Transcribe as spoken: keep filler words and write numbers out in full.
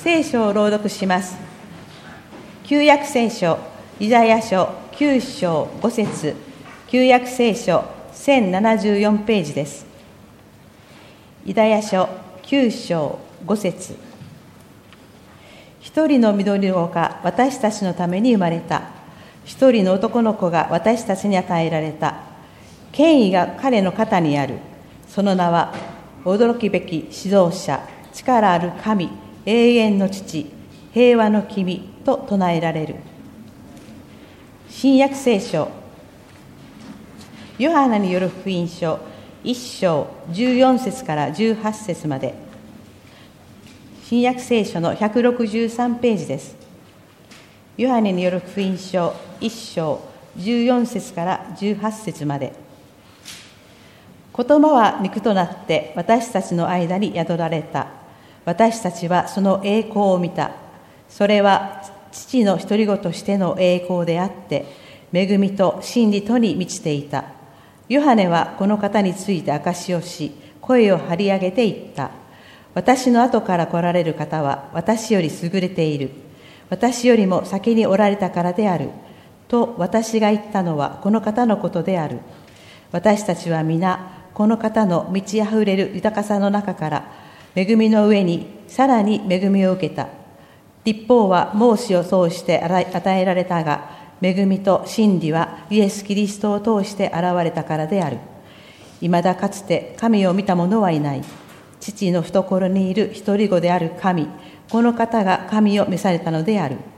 聖書を朗読します。旧約聖書イザヤ書きゅう章ご節、旧約聖書せんななじゅうよんページです。イザヤ書きゅう章ご節。一人の緑子が私たちのために生まれた。一人の男の子が私たちに与えられた。権威が彼の肩にある。その名は驚きべき指導者、力ある神、永遠の父、平和の君と唱えられる。新約聖書ヨハネによる福音書いっ章じゅうよん節からじゅうはち節まで。新約聖書のひゃくろくじゅうさんページです。ヨハネによる福音書いっ章じゅうよん節からじゅうはち節まで。言葉は肉となって私たちの間に宿られた。私たちはその栄光を見た。それは父の独り子としての栄光であって、恵みと真理とに満ちていた。ヨハネはこの方について証しをし、声を張り上げて言った。私の後から来られる方は私より優れている。私よりも先におられたからである。と私が言ったのはこの方のことである。私たちは皆、この方の満ち溢れる豊かさの中から、恵みの上にさらに恵みを受けた。立法はモーセを通して与えられたが、恵みと真理はイエス・キリストを通して現れたからである。いまだかつて神を見た者はいない。父の懐にいる独り子である神、この方が神を召されたのである。